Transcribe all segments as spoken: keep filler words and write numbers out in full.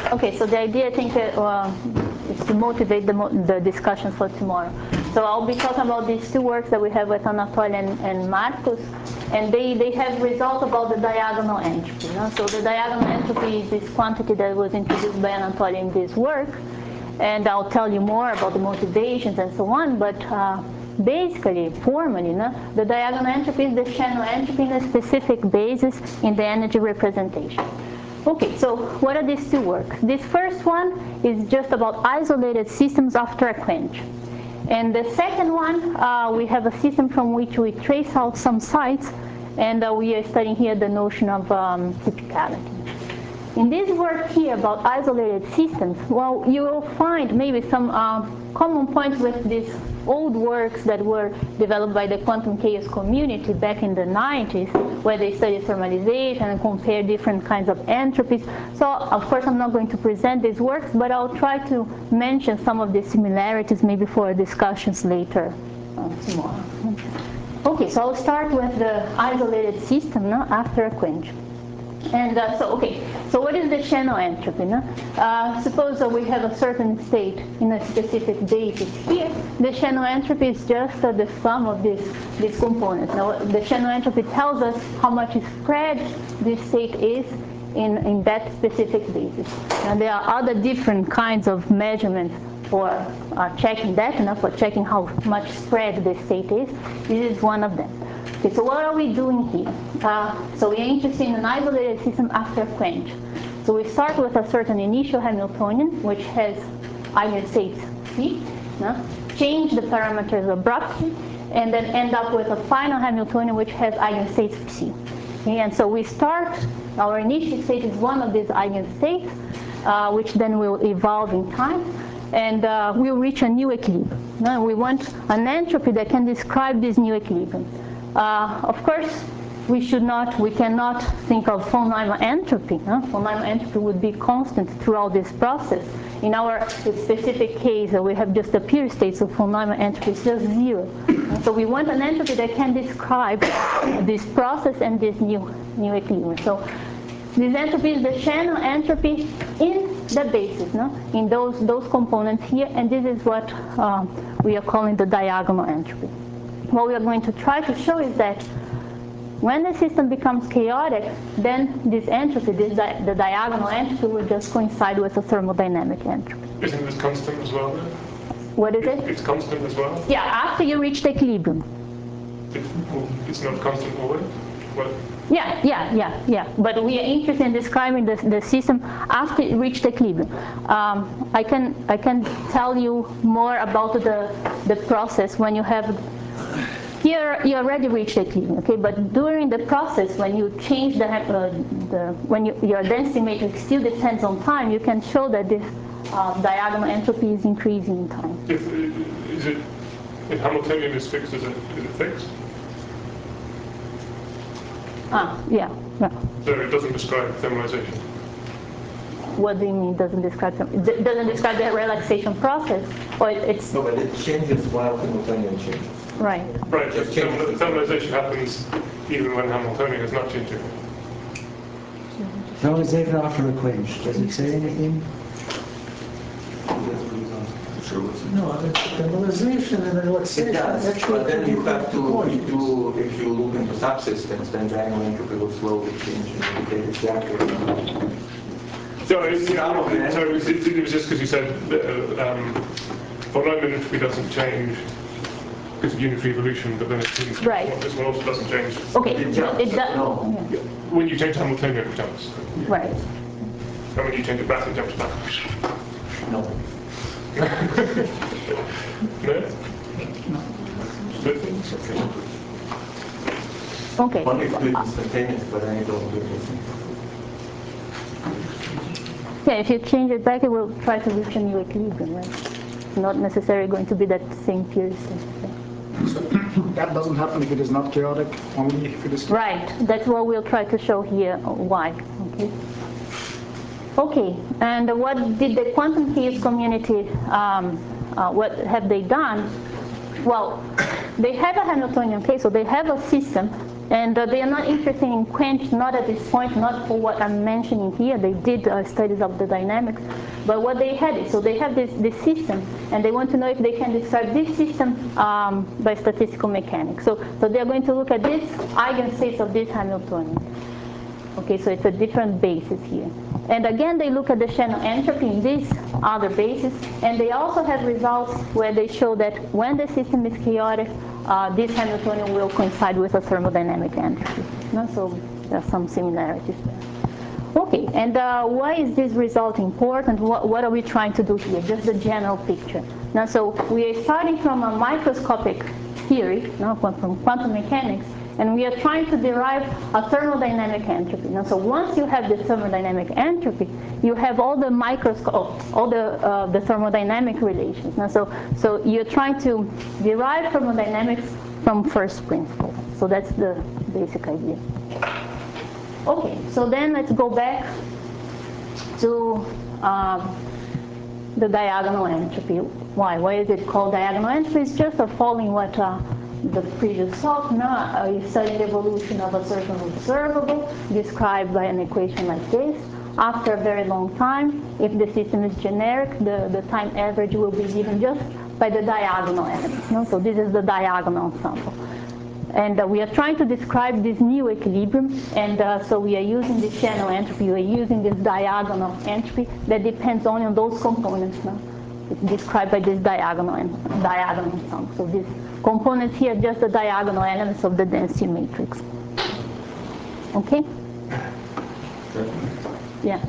Okay, so the idea, I think, uh, is to motivate the, mo the discussion for tomorrow. So I'll be talking about these two works that we have with Anatoly and, and Marcus, and they, they have results about the diagonal entropy. You know? So the diagonal entropy is this quantity that was introduced by Anatoly in this work, and I'll tell you more about the motivations and so on, but uh, basically, formally, no, the diagonal entropy is the channel entropy in a specific basis in the energy representation. Okay, so what are these two works? This first one is just about isolated systems after a quench. And the second one, uh, we have a system from which we trace out some sites, and uh, we are studying here the notion of um, typicality. In this work here about isolated systems, well, you will find maybe some uh, common points with these old works that were developed by the quantum chaos community back in the nineties, where they studied thermalization and compare different kinds of entropies. So, of course, I'm not going to present these works, but I'll try to mention some of the similarities maybe for discussions later uh, tomorrow. Okay, so I'll start with the isolated system no, after a quench. And uh, so, okay, so what is the channel entropy? No? Uh, suppose that we have a certain state in a specific basis here. The channel entropy is just uh, the sum of these, these components. Now, the channel entropy tells us how much spread this state is in, in that specific basis. And there are other different kinds of measurements for uh, checking that, you know, for checking how much spread the state is. This is one of them. Okay, so what are we doing here? Uh, so we're interested in an isolated system after a quench. So we start with a certain initial Hamiltonian, which has eigenstates C, no? Change the parameters abruptly, and then end up with a final Hamiltonian which has eigenstates C. Okay, and so we start, our initial state is one of these eigenstates, uh, which then will evolve in time, and uh, we'll reach a new equilibrium. No? We want an entropy that can describe this new equilibrium. Uh, of course, we should not, we cannot think of von Neumann entropy. No? Von Neumann entropy would be constant throughout this process. In our specific case, uh, we have just a pure state, so von Neumann entropy is just zero. So we want an entropy that can describe this process and this new, new equilibrium. So this entropy is the channel entropy in the basis, no? In those, those components here, and this is what uh, we are calling the diagonal entropy. What we are going to try to show is that when the system becomes chaotic, then this entropy, this di the diagonal entropy, will just coincide with the thermodynamic entropy. Isn't this constant as well? Then? What is it? It's constant as well? Yeah, after you reach the equilibrium. It's, it's not constant always? What? Yeah, yeah, yeah, yeah. But we are interested in describing the, the system after it reached equilibrium. Um, I can I can tell you more about the the process when you have. Here you already reached equilibrium, okay? But during the process, when you change the, uh, the when you, your density matrix still depends on time, you can show that this uh, diagonal entropy is increasing in time. If, is it, if Hamiltonian is fixed, is it, is it fixed? Ah, yeah, yeah. So it doesn't describe thermalization? What do you mean doesn't describe them? It doesn't describe the relaxation process, or it, it's... No, but it changes while Hamiltonian changes. Right. Right, but thermalization happens even when Hamiltonian is not changing. Thermalization after a quench, does it say anything? No, thermalization and relaxation. It does, but then you have to, if you, if you look into subsystems, then diagonal entropy will slowly change and indicate exactly. So, it, yeah, so it, was, it, it was just because you said uh, um, von Neumann entropy doesn't change because of unitary evolution, but then it seems right. this one also doesn't change. Okay, it does. It does. No. Yeah. When you change Hamiltonian, it jumps. Right. And when you change it back, it jumps back. No. No? Okay. Only if you do it instantaneous, but then you don't do it. Yeah, if you change it back, it will try to reach a new equilibrium, right? Not necessarily going to be that same pure state. So that doesn't happen if it is not chaotic, only if it is... Right, that's what we'll try to show here, why, okay? Okay, and what did the quantum chaos community, um, uh, what have they done? Well, they have a Hamiltonian case, so they have a system And uh, they are not interested in quench, not at this point, not for what I'm mentioning here. They did uh, studies of the dynamics, but what they had is, so they have this, this system, and they want to know if they can describe this system um, by statistical mechanics. So, so they're going to look at this eigenstates of this Hamiltonian. Okay, so it's a different basis here. And again, they look at the Shannon entropy in this other basis, and they also have results where they show that when the system is chaotic, uh, this Hamiltonian will coincide with a thermodynamic entropy. No? So there are some similarities there. Okay, and uh, why is this result important? What, what are we trying to do here? Just the general picture. Now, so we are starting from a microscopic theory, no, from quantum mechanics, and we are trying to derive a thermodynamic entropy. Now, so once you have the thermodynamic entropy, you have all the microscope, all the uh, the thermodynamic relations. Now, so so you're trying to derive thermodynamics from first principle. So that's the basic idea. Okay, so then let's go back to um, the diagonal entropy. Why? Why is it called diagonal entropy? It's just a following what uh, the previous talk. Now, uh, you study the evolution of a certain observable described by an equation like this. After a very long time, if the system is generic, the, the time average will be given just by the diagonal elements. No? So this is the diagonal ensemble. And uh, we are trying to describe this new equilibrium, and uh, so we are using this Shannon entropy, we are using this diagonal entropy that depends only on those components now. It's described by this diagonal and diagonal ensemble. So these components here are just the diagonal elements of the density matrix. Okay? Yeah.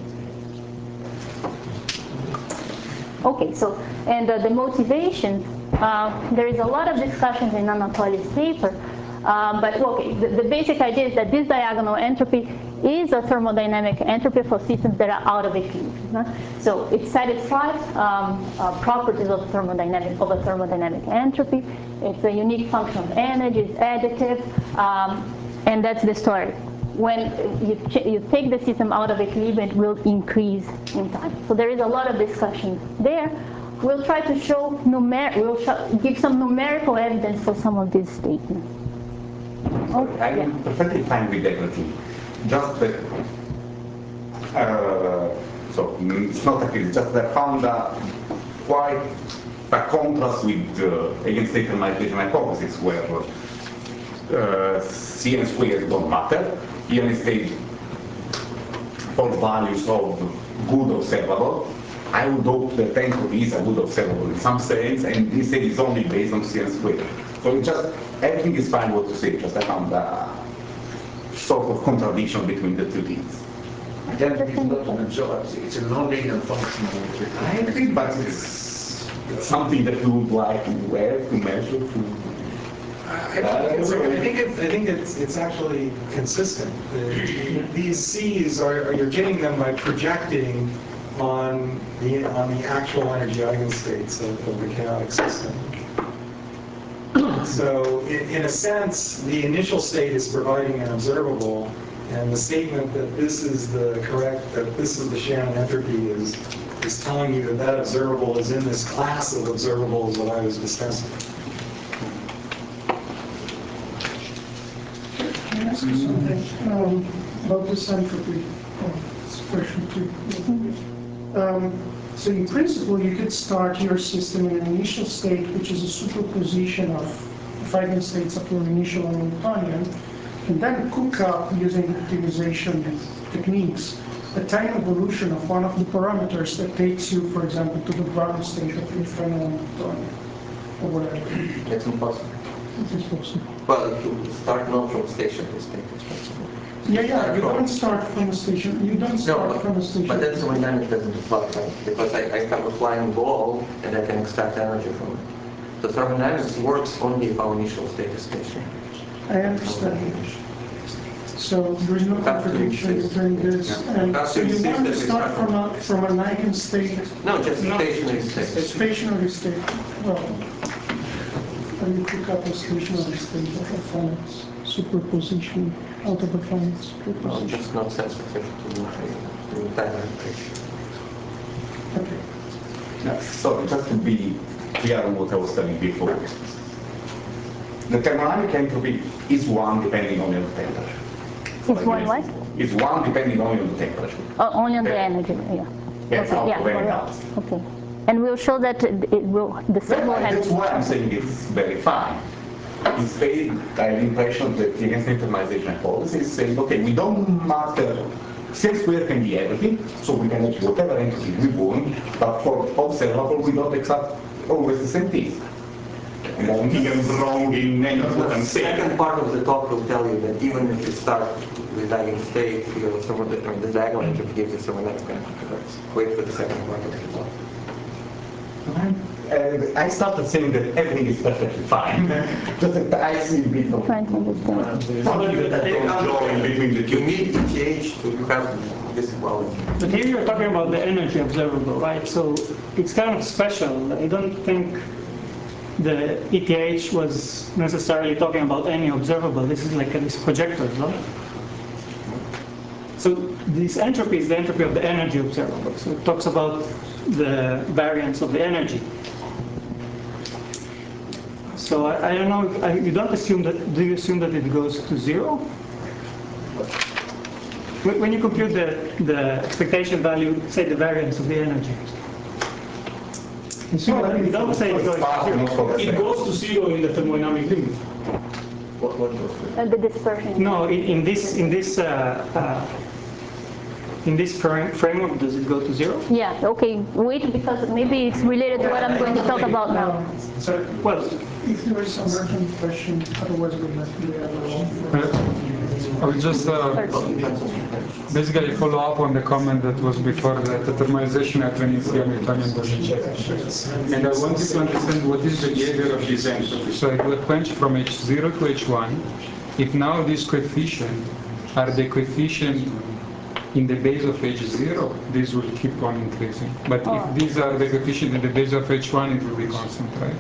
Okay, so, and uh, the motivation, uh, there is a lot of discussions in Anatoly's paper, um, but okay, the, the basic idea is that this diagonal entropy is a thermodynamic entropy for systems that are out of equilibrium. Huh? So it satisfies um, uh, properties of thermodynamic of a thermodynamic entropy. It's a unique function of energy, it's additive, um, and that's the story. When you, you take the system out of equilibrium, it will increase in time. So there is a lot of discussion there. We'll try to show, numer we'll show, give some numerical evidence for some of these statements. Oh, I'm yeah. perfectly fine with everything. Just that, uh, so it's not a it's just that I found a quite a contrast with uh, eigenstate normalization hypothesis, where uh, C n squared don't matter. Eigenstate for values of good observable. I would hope that entropy is a good observable in some sense, and this set is only based on C n squared. So it just everything is fine what to say. Just I found a sort of contradiction between the two things. Identity is not an observer, it's a non-linear function. I agree, but it's, it's something that we would like to have, to measure, to... I, I, think, it's, I think it's I think it's it's actually consistent. The, these C's are, are you're getting them by projecting on the on the actual energy eigenstates of, of the chaotic system. So in, in a sense, the initial state is providing an observable, and the statement that this is the correct, that this is the Shannon entropy is is telling you that that observable is in this class of observables that I was discussing. Can I ask you something um, about this entropy? Oh, it's question two. Um, so in principle, you could start your system in an initial state, which is a superposition of eigenstates of your initial Hamiltonian, and then cook up using optimization techniques a time evolution of one of the parameters that takes you, for example, to the ground state of your final Hamiltonian, or whatever. It's impossible. It is possible. Well, to start not from stationary state is possible. Yeah, yeah, you don't start from a station, you don't start no, but, from a station. But then thermodynamics doesn't apply, right? Because I, I have a flying ball and I can extract energy from it. So thermodynamics works only if our initial state is stationary. I understand. So there is no contradiction between this. Yeah. And so you want to start from a, from an eigenstate? No, just stationary state. A stationary state. Well, and you pick up a stationary state of a finite superposition out of a finite superposition. No, just not sensitive to the time equation. Okay. Yeah, so just to be clear on what I was telling before. The thermodynamic entropy is one depending only on the temperature. It's one what? It's one depending only on the temperature. Oh, only on the Yeah. energy, yeah. Yes, Okay, out yeah, of any alright. else. Okay. And we'll show that it it will, the same will That's why I'm happen. saying it's very fine. Instead, I have the impression that the against internalization hypothesis is saying, okay, we don't matter, C n squared can be everything, so we can have whatever entity we want, but for observable, we don't accept always the same thing. And I don't think I'm wrong in any of what I'm The saying. second part of the talk will tell you that even if you start with eigenstate, you have some of the, I mean, the diagonal entropy gives you thermodynamic entropy. Wait for the second part of the talk. Uh, I started saying that everything is perfectly fine. Just that I see a bit of Trying to understand. something that I don't join between the You two. need E T H to have this equality. But here you're talking about the energy observable, right? So it's kind of special. I don't think the E T H was necessarily talking about any observable. This is like a, this projector, no? So this entropy is the entropy of the energy observable. So it talks about the variance of the energy. So I, I don't know, if, I, you don't assume that, do you assume that it goes to zero? When when you compute the, the expectation value, say the variance of the energy, assume that you don't say it goes to zero. It goes to zero in the thermodynamic limit. What, what goes to Uh, The dispersion. No, in, in this, in this, uh, uh, in this frame, framework, does it go to zero? Yeah, okay, wait, because maybe it's related to what I'm going to talk about now. So, Well, If there is some urgent question, otherwise we'll let the other. I would just uh, basically follow up on the comment that was before that the thermalization happening in Hamiltonian doesn't change. And I wanted to understand what is the behavior of this entropy. So I do a quench from H zero to H one. If now these coefficients are the coefficient in the base of H zero, this will keep on increasing. But if these are the coefficient in the base of H one, it will be constant, right?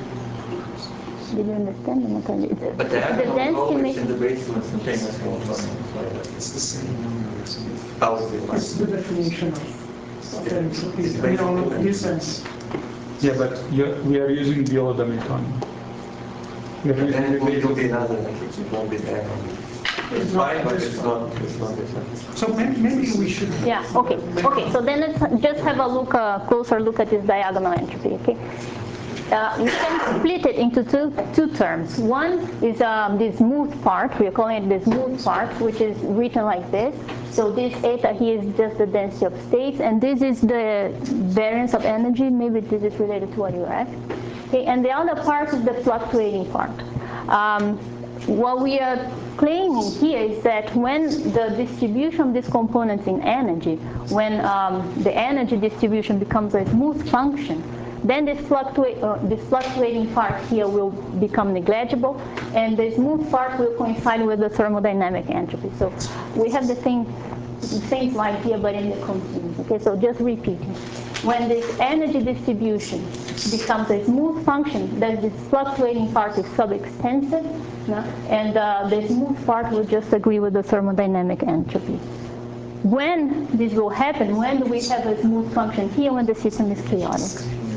Did you understand? Natalia? It's- But the The atom is density always makes in the base of instantaneous Hamiltonian. it's the same number. So Positive It's line. the definition of entropy, It's you based know, on- in this sense. Yeah, but you- we are using the old Hamiltonian. We are Then using it the will base be of another matrix, it won't be the atom. It's fine, but it's not, it's not different. So may- maybe we should. Yeah, okay, okay, so then let's just have a look, a closer look at this diagonal entropy, okay? Uh, we can split it into two, two terms. One is um, this smooth part, we are calling it the smooth part, which is written like this. So this eta here is just the density of states, and this is the variance of energy. Maybe this is related to what you asked. Okay, and the other part is the fluctuating part. Um, what we are claiming here is that when the distribution of these components in energy, when um, the energy distribution becomes a smooth function, then this, fluctuate, uh, this fluctuating part here will become negligible, and the smooth part will coincide with the thermodynamic entropy. So we have the same, the same slide here, but in the continuum. Okay, so just repeating. When this energy distribution becomes a smooth function, then this fluctuating part is subextensive, no? and uh, the smooth part will just agree with the thermodynamic entropy. When this will happen, when do we have a smooth function here, when the system is chaotic?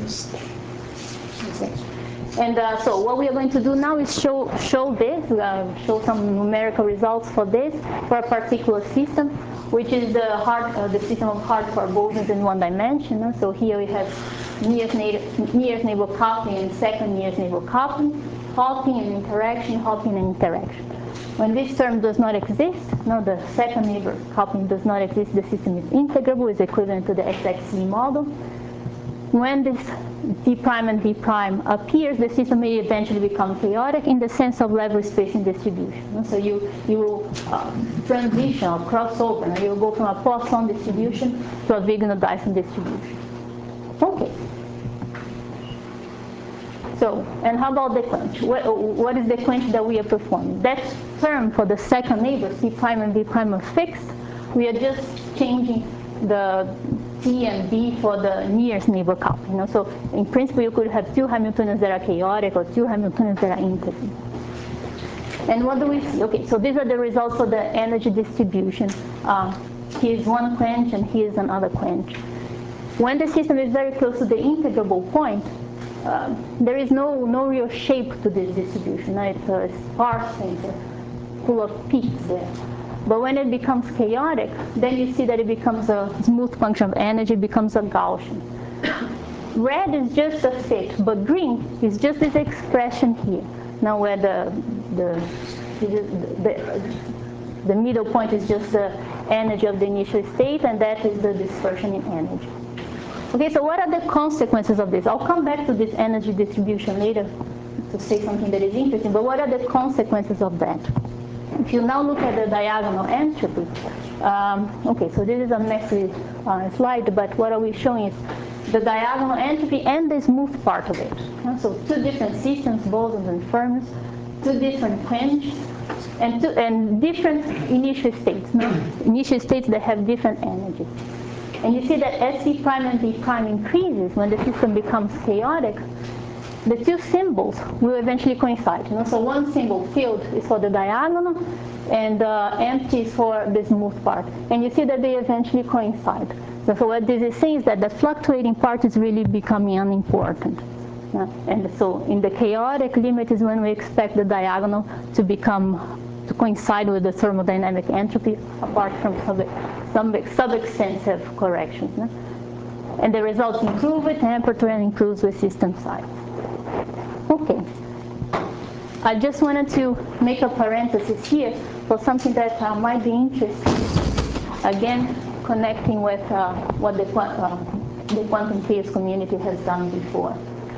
Okay. And uh, so what we are going to do now is show, show this, uh, show some numerical results for this, for a particular system, which is the, hard, uh, the system of hardcore bosons in one dimension. Uh, so here we have nearest neighbor, nearest neighbor coupling and second nearest neighbor coupling, halting and interaction, halting and interaction. When this term does not exist, no, the second neighbor coupling does not exist, the system is integrable, is equivalent to the X X C model. When this d prime and v prime appears, the system may eventually become chaotic in the sense of level spacing distribution. So you, you will um, transition or cross over, and you will go from a Poisson distribution to a Wigner-Dyson distribution. Okay. So, and how about the quench? What, what is the quench that we are performing? That term for the second neighbor, c prime and v prime are fixed. We are just changing the C and B for the nearest neighbor coupling. You know? So in principle, you could have two Hamiltonians that are chaotic or two Hamiltonians that are integer. And what do we see? Okay, so these are the results of the energy distribution. Uh, here's one quench and here's another quench. When the system is very close to the integrable point, uh, there is no, no real shape to this distribution. Right? It's a sparse center, full of peaks there. But when it becomes chaotic, then you see that it becomes a smooth function of energy, becomes a Gaussian. Red is just a fit, but green is just this expression here. Now where the, the, the, the middle point is just the energy of the initial state, and that is the dispersion in energy. Okay, so what are the consequences of this? I'll come back to this energy distribution later to say something that is interesting, but what are the consequences of that? If you now look at the diagonal entropy, um, okay, so this is a messy uh, slide, but what are we showing is the diagonal entropy and the smooth part of it. Uh, so two different systems, bosons and Fermis, two different quenches, and, two, and different initial states, no? Initial states that have different energy. And you see that as C prime and D prime increases, when the system becomes chaotic, the two symbols will eventually coincide. You know? So one symbol, field, is for the diagonal, and uh, empty is for the smooth part. And you see that they eventually coincide. So, so what this is saying is that the fluctuating part is really becoming unimportant. Uh, and so in the chaotic limit is when we expect the diagonal to become, to coincide with the thermodynamic entropy, apart from some, some sub-extensive corrections. No? And the results improve with temperature and improves with system size. Okay. I just wanted to make a parenthesis here for something that uh, might be interesting. Again, connecting with uh, what the, uh, the quantum chaos community has done before.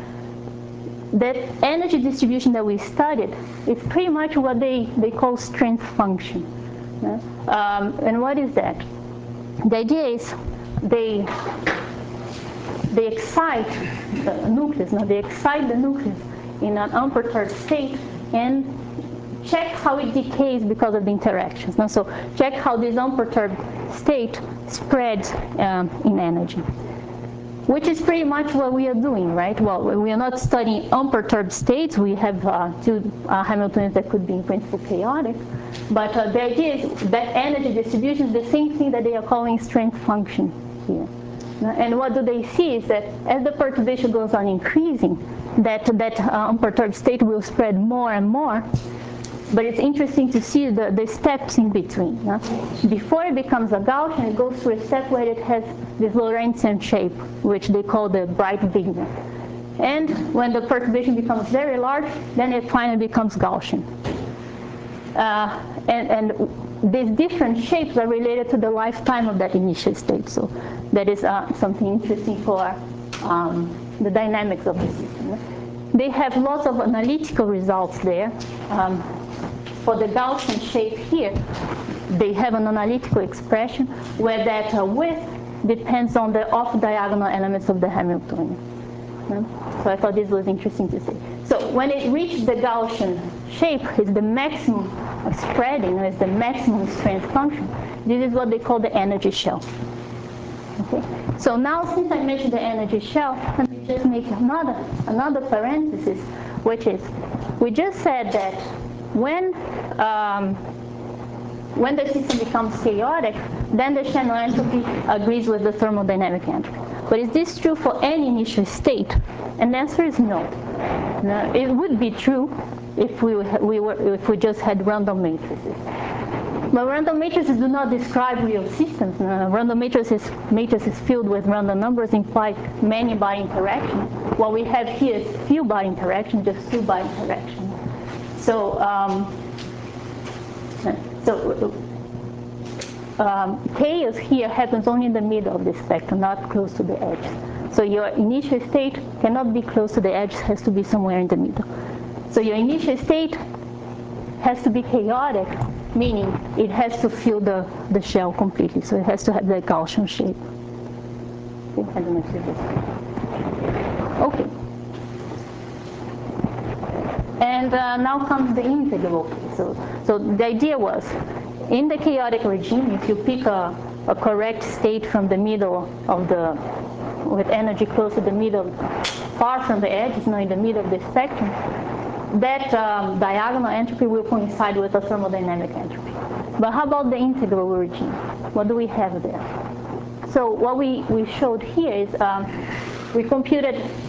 That energy distribution that we studied is pretty much what they, they call strength function. Yeah? Um, and what is that? The idea is they, they excite the nucleus, now they excite the nucleus in an unperturbed state and check how it decays because of the interactions. Now, so check how this unperturbed state spreads um, in energy, which is pretty much what we are doing, right? Well, we are not studying unperturbed states. We have uh, two uh, Hamiltonians that could be in principle chaotic, but uh, the idea is that energy distribution is the same thing that they are calling strength function here. And what do they see is that as the perturbation goes on increasing, that, that uh, unperturbed state will spread more and more. But it's interesting to see the, the steps in between. No? Before it becomes a Gaussian, it goes through a step where it has this Lorentzian shape, which they call the bright vignette. And when the perturbation becomes very large, then it finally becomes Gaussian. Uh, and, and these different shapes are related to the lifetime of that initial state. So that is uh, something interesting for um, the dynamics of the system. They have lots of analytical results there. Um, for the Gaussian shape here, they have an analytical expression where that uh, width depends on the off-diagonal elements of the Hamiltonian. So I thought this was interesting to see. So when it reaches the Gaussian shape, it's the maximum spreading, it's the maximum strength function. This is what they call the energy shell. Okay. So now, since I mentioned the energy shell, let me just make another another parenthesis, which is, we just said that when um, when the system becomes chaotic, then the Shannon entropy agrees with the thermodynamic entropy. But is this true for any initial state? And the answer is no. No, it would be true if we we were if we just had random matrices. But random matrices do not describe real systems. Uh, random matrices, matrices filled with random numbers imply many bar interactions. What we have here is few bar interactions, just two bar interactions. So, um, so um, chaos here happens only in the middle of the spectrum, not close to the edge. So your initial state cannot be close to the edge; it has to be somewhere in the middle. So your initial state has to be chaotic, meaning it has to fill the, the shell completely. So it has to have the Gaussian shape. Okay, I don't know if this is okay. And uh, now comes the integral. So, so the idea was, in the chaotic regime, if you pick a, a correct state from the middle of the, with energy close to the middle, far from the edge, you know, in the middle of the spectrum, that um, diagonal entropy will coincide with the thermodynamic entropy. But how about the integral regime? What do we have there? So what we, we showed here is um, we computed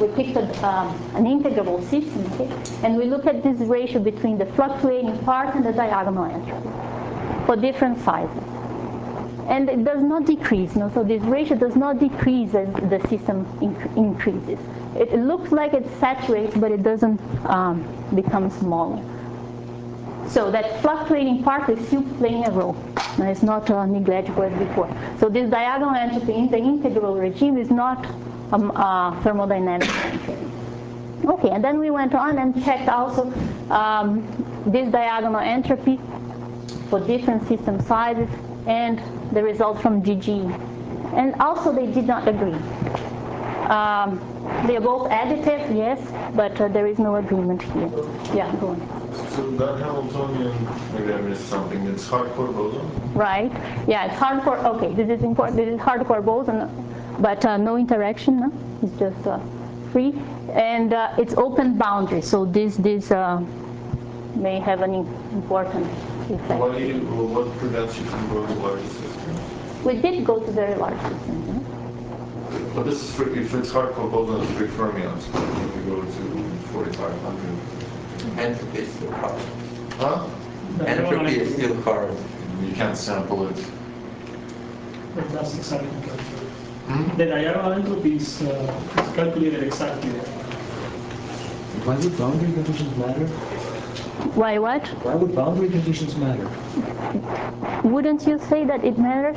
we picked a, um, an integrable system, okay? And we look at this ratio between the fluctuating part and the diagonal entropy for different sizes. And it does not decrease, no? So this ratio does not decrease as the system inc increases. It, it looks like it saturates, but it doesn't um, become smaller. So that fluctuating part is still playing a role, and it's not uh, negligible as before. So this diagonal entropy in the integral regime is not um, uh, thermodynamic entropy. Okay, and then we went on and checked also um, this diagonal entropy for different system sizes and the results from G G E. And also they did not agree. Um, they are both additive, yes, but uh, there is no agreement here. Yeah, go on. So that Hamiltonian, maybe I missed something, it's hardcore boson? Right, yeah, it's hardcore, okay, this is important, this is hardcore boson, but uh, no interaction, no? It's just uh, free. And uh, it's open boundary, so this, this uh, may have an important effect. Why do you, well, what prevents you from going to larger systems? We did go to very large systems, no? But this is for, if it's hardcore boson, it's big fermions, you go to forty-five hundred. Entropy is still hard. Huh? Entropy is still hard. You can't sample it. But that's exactly calculated. Hmm? The diagonal entropy is, uh, is calculated exactly. Why would boundary conditions matter? Why what? Why would boundary conditions matter? Wouldn't you say that it matters?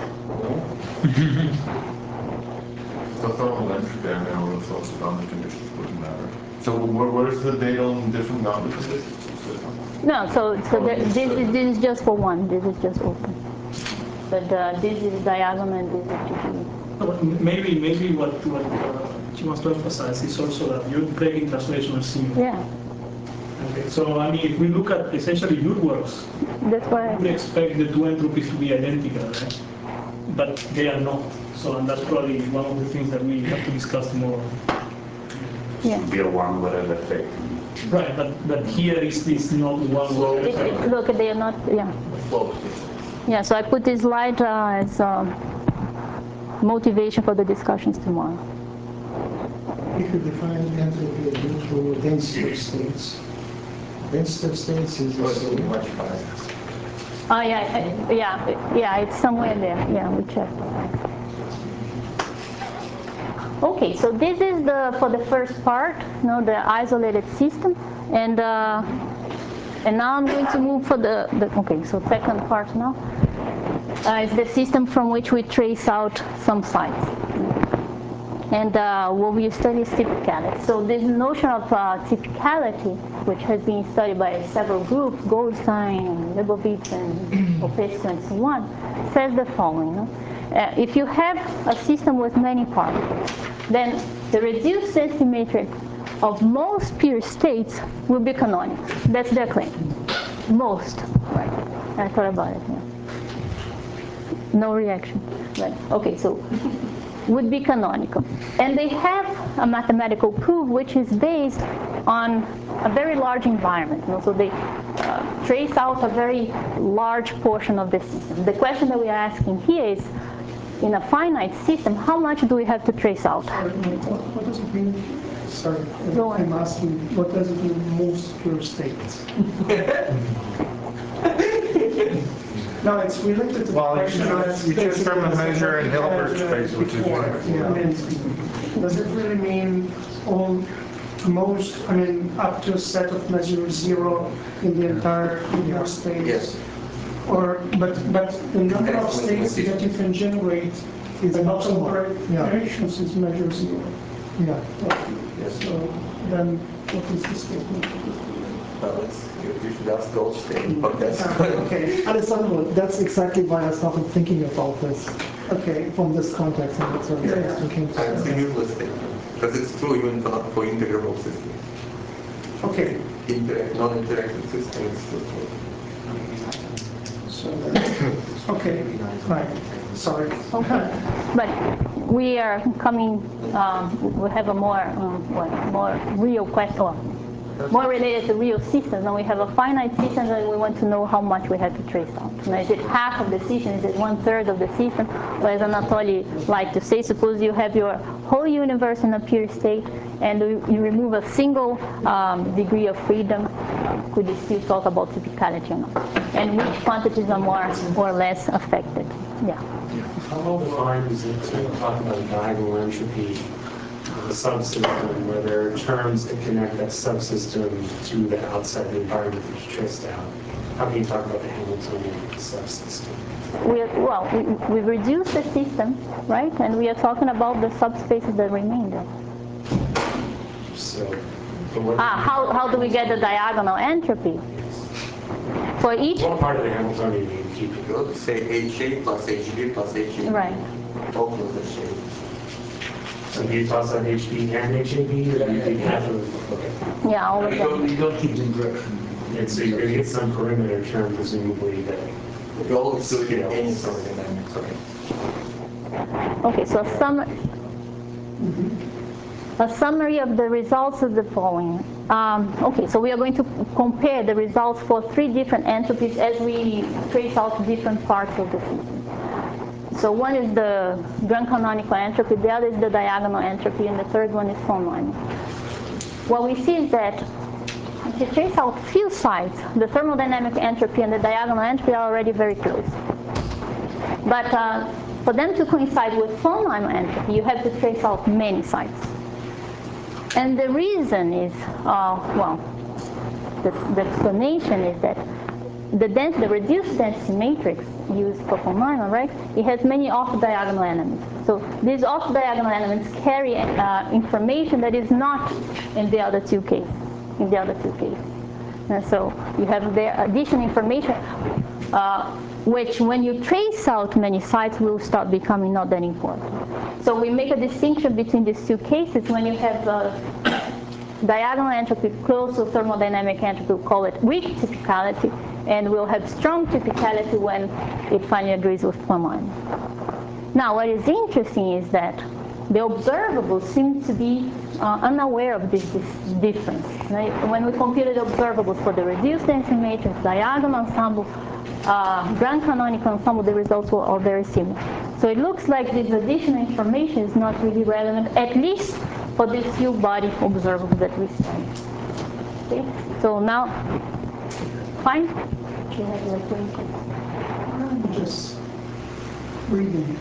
So thermal entropy, I mean, I would have thought the boundary conditions wouldn't matter. So where, where's the data on different boundary conditions? No, so, so there, this, is, this is just for one, this is just open. But uh, this is diagonal and this is G G E. Maybe, maybe what, what uh, she wants to emphasize is also that you're taking translational simulation. Yeah. Okay, so I mean, if we look at essentially your works, that's why we expect the two entropies to be identical, right? But they are not. So and that's probably one of the things that we have to discuss tomorrow. Yeah. Be a one whatever effect. Right, but but here is this not one word. It, it, look, they are not. Yeah. Yeah. So I put this slide uh, as uh, motivation for the discussions tomorrow. If you define entropy into density of states, density of states is also much higher. Oh yeah, yeah, yeah. It's somewhere there. Yeah, we checked. Okay, so this is the for the first part, you know, the isolated system, and uh, and now I'm going to move for the, the okay. So second part now uh, is the system from which we trace out some sites, and uh, what we study is typicality. So this notion of uh, typicality, which has been studied by several groups, Goldstein, Leibovitz, and Popescu, and so on, says the following. You know? Uh, if you have a system with many particles, then the reduced density matrix of most pure states will be canonical. That's their claim. Most. Right. I thought about it. Yeah. No reaction. Right. Okay, so would be canonical. And they have a mathematical proof which is based on a very large environment. You know, so they uh, trace out a very large portion of the system. The question that we are asking here is, in a finite system, how much do we have to trace out? Sorry, what, what does it mean? Sorry, Go I'm on. asking, what does it mean, most pure states? No, it's related to Well, the you question. just- you just term a measure in Hilbert space, which is before. uniform. Yeah, I mean, does it really mean all, most, I mean, up to a set of measures zero in the entire pure space? Yes. Or, but, but the number of states that you can generate is not over iterations is measure zero. Yeah. Yes. So then what is the statement? Well, it's, you you should ask Goldstein, but that's Okay, Alessandro, that's exactly why I started thinking about this okay. from this context, and that's what yeah, I came to. it's a useless statement because it's true even for, for integrable systems. Okay. Interact, non-interactive systems is still true. So, okay, fine, sorry. Okay, but we are coming. Um, we have a more, um, what, more real question, or more related to real systems. And we have a finite system, and we want to know how much we have to trace out. You know, is it half of the system? Is it one third of the system? Or as Anatoly liked to say, suppose you have your whole universe in a pure state, and you remove a single um, degree of freedom, could you still talk about typicality or not? And which quantities are more or less affected? Yeah. How well defined is it to talk about diagonal entropy of a subsystem where there are terms that connect that subsystem to the outside the environment that you traced out? How can you talk about the Hamiltonian subsystem? We are, well, we, we reduce the system, right? And we are talking about the subspaces that remain there. So, ah, how, how do we get the diagonal entropy? For each... What part of the Hamiltonian do you keep? You go to say H A plus H B plus H A B. Right. All close H A. So do you toss out H B and H A B, or do you keep half of... Okay. Yeah, all of You them. don't, you don't keep them direction. And so you're going to get some perimeter term, presumably, that... You always do it in any thermodynamic term. Okay, so some... A summary of the results is the following. Um, okay, so we are going to compare the results for three different entropies as we trace out different parts of the system. So one is the Grand canonical entropy, the other is the diagonal entropy, and the third one is von Neumann. What we see is that if you trace out few sites, the thermodynamic entropy and the diagonal entropy are already very close. But uh, for them to coincide with von Neumann entropy, you have to trace out many sites. And the reason is, uh, well, the, the explanation is that the, dens the reduced density matrix used for von Neumann, right, it has many off-diagonal elements. So these off-diagonal elements carry uh, information that is not in the other two cases, in the other two cases. And so you have their additional information, uh, which when you trace out many sites will start becoming not that important. So we make a distinction between these two cases. When you have uh, diagonal entropy close to thermodynamic entropy, we'll call it weak typicality, and we'll have strong typicality when it finally agrees with von Neumann. Now, what is interesting is that the observables seem to be uh, unaware of this, this difference. Right? When we computed observables for the reduced density matrix, diagonal ensemble, uh, Grand canonical ensemble, the results were all very similar. So it looks like this additional information is not really relevant, at least for these few body observables that we study. Okay? So now, fine? Do you have your question? I'm just reading.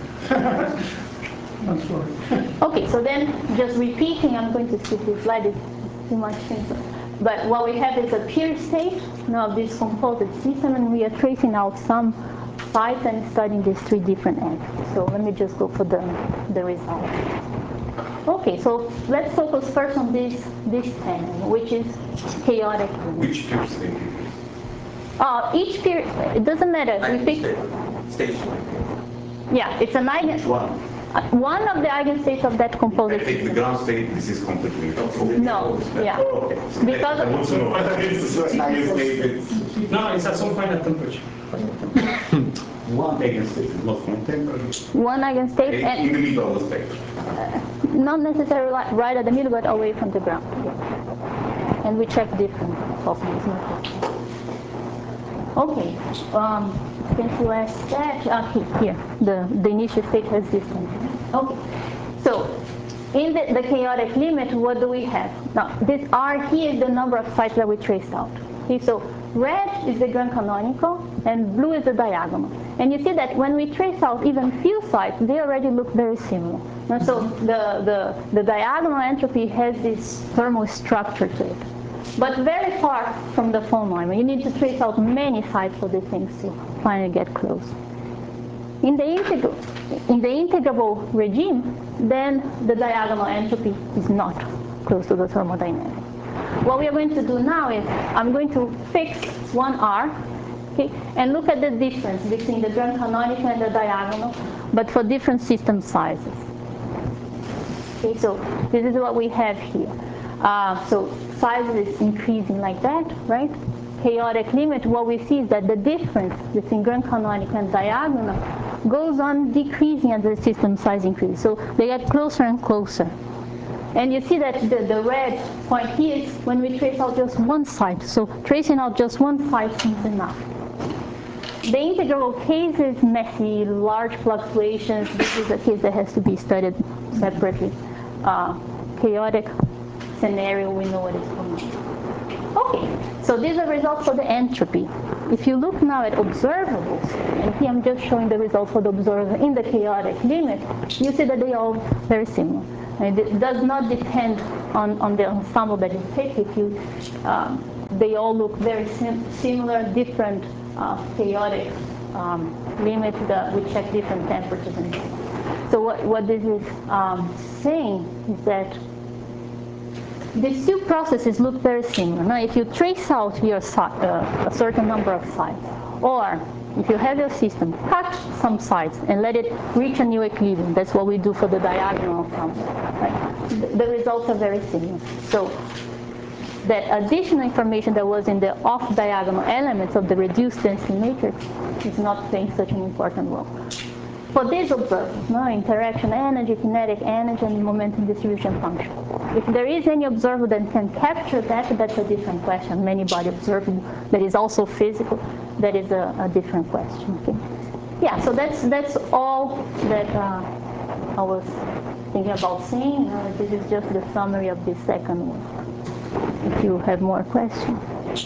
I'm sorry. Okay, so then just repeating, I'm going to skip this slide, it's too much things. But what we have is a pure state now of this composite system, and we are tracing out some sites and studying these three different entities. So let me just go for the, the result. Okay, so let's focus first on this, this ten, which is chaotic. Which pure state? Uh, each pure, it doesn't matter. We pick, Stationary. yeah, it's an eigen. Which one? Uh, one of the eigenstates of that composite I take the system. ground state, this is completely different. No, yeah. Okay. Because I want to know whether it's an eigenstate, it's No, it's at some finite temperature. one eigenstate, it's not one temperature. one eigenstate In and the middle of the spectrum. not necessarily like right at the middle, but away from the ground. And we check different possibilities. Okay. Um, since you asked that, uh, here, the, the initial state has this one. Okay. So, in the, the chaotic limit, what do we have? Now, this R here is the number of sites that we traced out. Okay, so red is the Grand canonical, and blue is the diagonal. And you see that when we trace out even few sites, they already look very similar. And so the, the, the diagonal entropy has this thermal structure to it. But very far from the von Neumann. You need to trace out many sites for these things to finally get close. In the, integral, in the integrable regime, then the diagonal entropy is not close to the thermodynamic. What we are going to do now is I'm going to fix one R, okay, and look at the difference between the Grand canonical and the diagonal, but for different system sizes. Okay, so this is what we have here. Uh, so size is increasing like that, right? Chaotic limit, what we see is that the difference between Grand canonical and diagonal goes on decreasing as the system size increases. So they get closer and closer. And you see that the, the red point here is when we trace out just one site. So tracing out just one site seems enough. The integral case is messy, large fluctuations. This is a case that has to be studied separately. Uh, chaotic, scenario, we know what is going on. Okay, so these are results for the entropy. If you look now at observables, and here I'm just showing the results for the observable in the chaotic limit, you see that they are all very similar. And it does not depend on, on the ensemble that you pick. If you, um, they all look very sim similar, different uh, chaotic um, limits that we check different temperatures and so on. So what, what this is um, saying is that these two processes look very similar. Now, if you trace out your uh, a certain number of sites, or if you have your system cut some sites and let it reach a new equilibrium, that's what we do for the diagonal ensemble, right? The, the results are very similar. So that additional information that was in the off-diagonal elements of the reduced density matrix is not playing such an important role. For these observables, no, interaction energy, kinetic energy, and momentum distribution function. If there is any observable that can capture that, that's a different question. Many body observable that is also physical, that is a, a different question. Okay? Yeah, so that's that's all that uh, I was thinking about saying. Uh, this is just the summary of the second one. If you have more questions.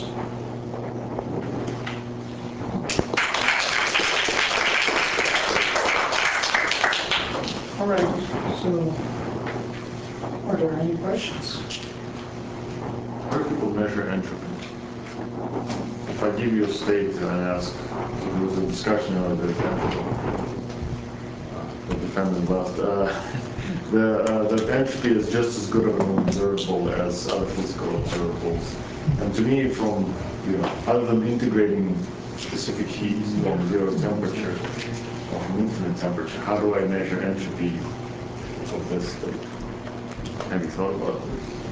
All right, so are there any questions? How do people measure entropy? If I give you a state and I ask, so there was a discussion on the entropy, uh, the defendant left, uh, the, uh, the entropy is just as good of an observable as other physical observables. And to me, from, you know, other than integrating specific heat from zero temperature, or from infinite temperature, how do I measure entropy of this state? Have you thought about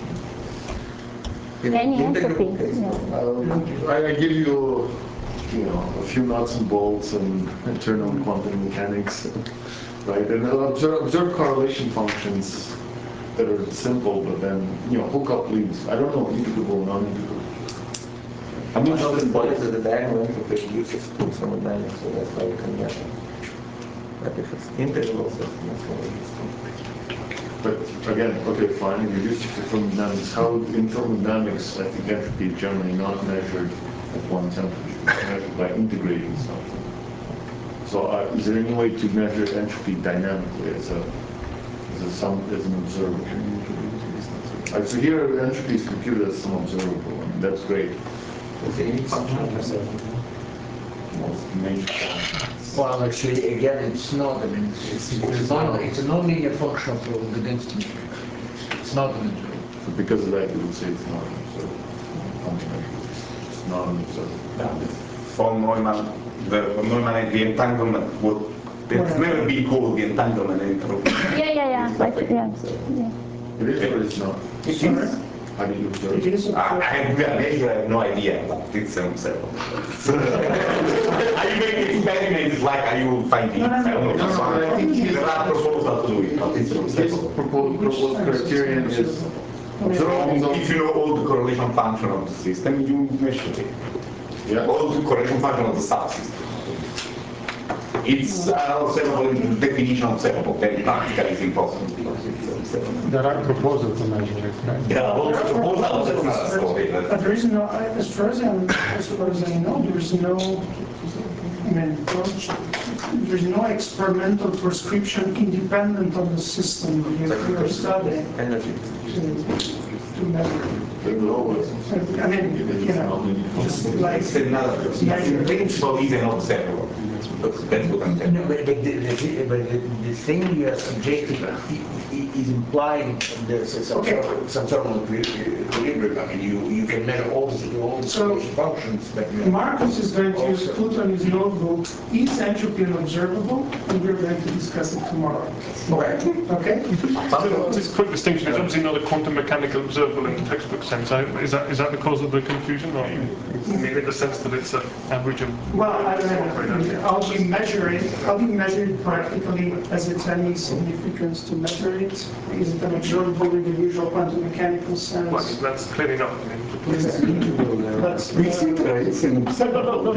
this? Any entropy. Yeah. Uh, I, I give you, you know, a few nuts and bolts and, and turn on quantum mechanics, right? And observe, observe correlation functions that are simple, but then, you know, hook up leads. I don't know, integrable, non-integrable. I'm not as bad as the diagonal entropy uses thermodynamics, so that's why you can measure. But if it's integral, so that's what it is. But again, okay, fine, you reduce it to thermodynamics. How in thermodynamics, I think entropy is generally not measured at one temperature, it's measured by integrating something. So uh, is there any way to measure entropy dynamically as a as a some as an observer? Uh, so here entropy is computed as some observable, and that's great. It's a unique function of yourself. Well, actually, again, it's not. I mean, it's, it's, not, it's a non-linear function of the density matrix. It's not an observable. So because of that, you would say it's not an observable. It's not an observable. For Neumann, the for Neumann, the entanglement would it's never be called the entanglement entropy. Yeah, yeah, yeah. Like, yeah. yeah. It is or it's not? It is. How do you observe? It is. I, I, we are measuring, I have no idea, but it's an observable. Are you making experiments like are you finding? No, no, no. I don't know. No, no, I think he's- there are proposals to do it, but it's His observable. proposed, proposed criterion is observing If those. you know all the correlation function of the system, you measure it. Yeah. All the correlation function of the subsystem. It's uh, observable in the definition of observable, very practically it's impossible because it's observable. There are proposals to measure it, right? There are also proposals, that's not a story. But That's- there is no, as far as I, as far as I know, there's no, I mean, there's no experimental prescription independent of the system you're you're studying Energy. to measure. I mean, you know, just like It's another, in principle, is an observable. That's that's what I'm saying. No, but, but, the, the, but the, the thing you are suggesting i- i- is implying there's some, Okay. sort of, some sort of equi- equilibrium. I mean, you, you can measure all the, all the So- functions, but you Marcus is going to Also- put on his notebook, is entropy an observable? And we're going to discuss it tomorrow. Okay. Okay? So this quick distinction is obviously not a quantum mechanical observable in the textbook sense. I- Is that is that the cause of the confusion, or I mean, in the sense that it's an average of? Well, I don't know. I'll be measuring, I'll be measuring practically as it's any significance to measure it. Is it an observable in the usual quantum mechanical sense? Well, that's clearly not. I mean, That's, We see that it's an observable.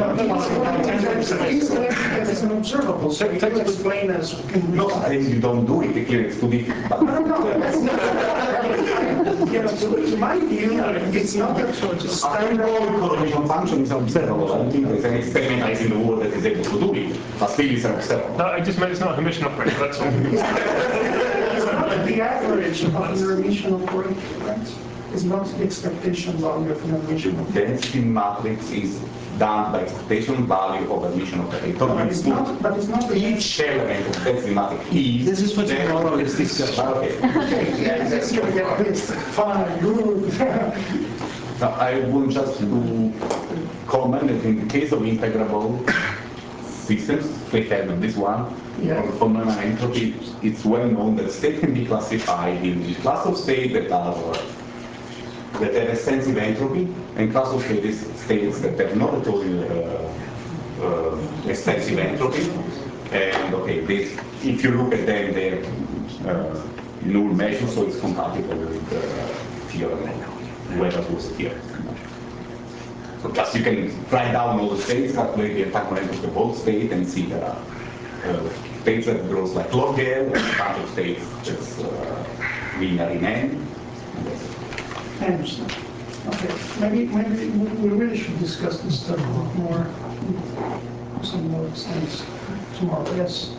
it's an observable, so you can explain as. No, then you don't do it, again, it's too difficult. No, no, no, that's not. Yeah, so in my view, it's not a standard. Correlation function is observable. I think there's an experiment in the world that is able to do it, but still it's observable. No, I just meant it's not a Hermitian operator, that's all. It's not the average of the Hermitian operator, right? It's not the expectation value of an Hermitian operator. Density matrix is done by expectation value of admission operator. But it's not, but it's not the Each element of density matrix is. This is what tomorrow is discussion. Okay. Yeah, this is gonna get fixed. Fine, good. Now, I will just do comment that in the case of integrable systems, we have this one, Yeah. for Neumann entropy, it's well known that state can be classified in class of state that are that have extensive entropy, and class of states, states that have not at all uh, uh, extensive entropy. And okay, this, if you look at them, they're uh, null measures, so it's compatible with the theorem, whether it was a theorem. So just you can write down all the states, calculate the attack entropy of all state, and see there are uh, states that grows like log L, and a bunch of states that's uh, linear in N. I understand. Okay, maybe, maybe we we really should discuss this stuff a lot more, some more extents tomorrow, yes.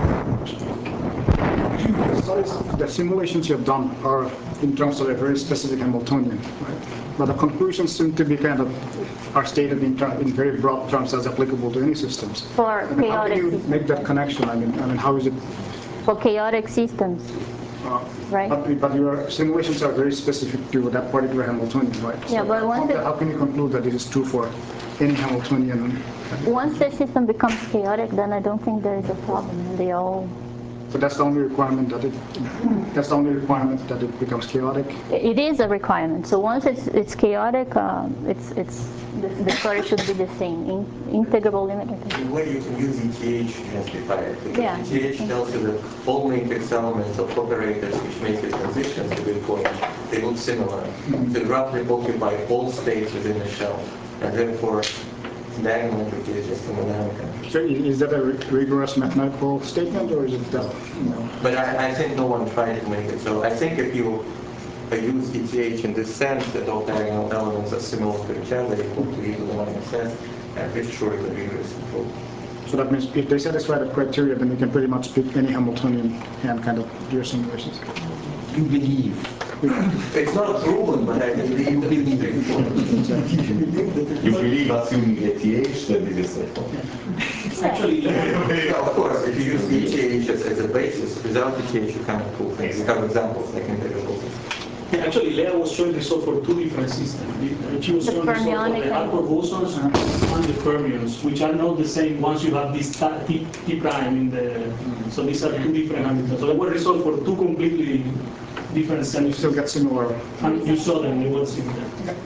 The simulations you've done are in terms of a very specific Hamiltonian, right? But the conclusions seem to be kind of, are stated in, ter- in very broad terms as applicable to any systems. For I mean, how do chaotic, you make that connection? I mean, I mean, how is it? for chaotic systems, Uh, right? But, but your simulations are very specific to that particular Hamiltonian, right? Yeah, but how, once it- how can you conclude that this is true for any Hamiltonian? Once the system becomes chaotic, then I don't think there is a problem. They all, So that's the only requirement that it, that's the only requirement that it becomes chaotic? it is a requirement. So once it's it's chaotic, um, it's it's the, the story should be the same. In, integrable limit. The way you can use E T H to justify it, because Yeah. E T H tells you that all matrix elements of operators which make the transitions to the point, they look similar. They roughly occupy all states within the shell, and therefore diagonal entropy is just thermodynamic entropy. So i- is that a ri- rigorous mathematical statement, or is it, uh, you know? But I, I think no one tried to make it. So I think if you uh, use E T H in this sense, that all diagonal elements are similar to each other, equal to e to the minus s, I'm pretty sure it's a rigorous proof. So that means if they satisfy the criteria, then you can pretty much pick any Hamiltonian and kind of do your simulations. You believe. It's not proven, but I believe You that believe it's it. straightforward. You believe, assuming E T H, that this is straightforward. Actually, Yeah, of course, if you use E T H as, as a basis, without E T H you cannot prove things. We have examples like integral systems. actually, Lea was showing result for two different systems. She was The showing result for fermionic the and- Harper bosons and the fermions, which are not the same once you have this ta- T, T prime in the. So these are two different Hamiltons. So they were result for two completely different You still semis. get similar. And you saw them, they were similar.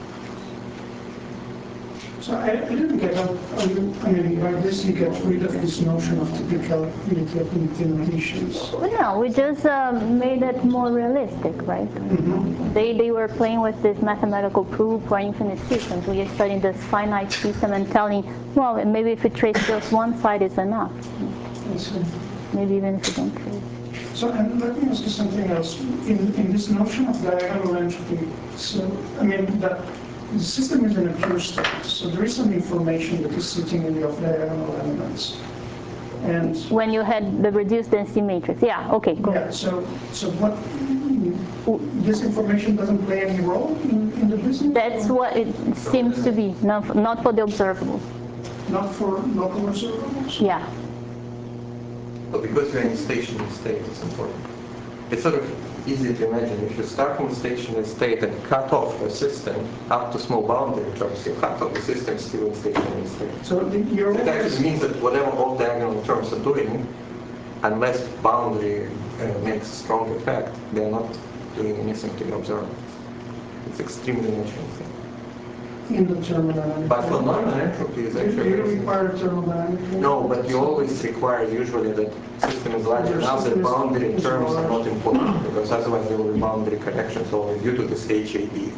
So I, I didn't get how, how you, I mean, by this you get rid of this notion of typicality of implementations. No, we just um, made it more realistic, right? They they were playing with this mathematical proof for infinite systems. We are studying this finite system and telling, well, maybe if we trace just one side is enough. I see. Maybe even if we don't trace. So, and let me ask you something else. In, in this notion of diagonal entropy, so, I mean, that the system is in a pure state, so there is some information that is sitting in the off-diagonal elements. And, When you had the reduced density matrix, yeah, okay, go yeah, ahead. so, so what, this information doesn't play any role in, in the business? That's what it seems to be, not, not for the observables. Not for local observables? Yeah. But because you're in a stationary state, it's important. It's sort of easy to imagine. If you start from a stationary state and cut off the system up to small boundary terms, you cut off the system still in stationary state. So the, your It actually means that whatever all diagonal terms are doing, unless boundary uh, makes a strong effect, they're not doing anything to the observer. It's extremely natural thing. indeterminate. But for Neumann entropy is Do actually... you require thermodynamic? No, but you always require usually that system is large enough that boundary terms are not important, because otherwise there will be boundary corrections only due to this H A B.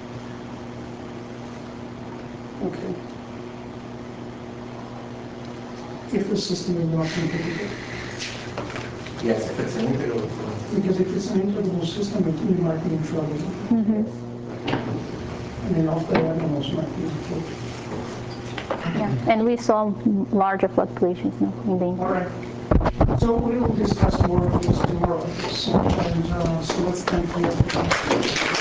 Okay. If the system is not integrated. Yes, if it's an integral. Because if it's an integrable system, it- we might be in trouble. I mean, all the animals might be in trouble. Yeah. And we saw larger fluctuations now in the All right. So we will discuss more of this tomorrow. So, and, uh, so let's thank you.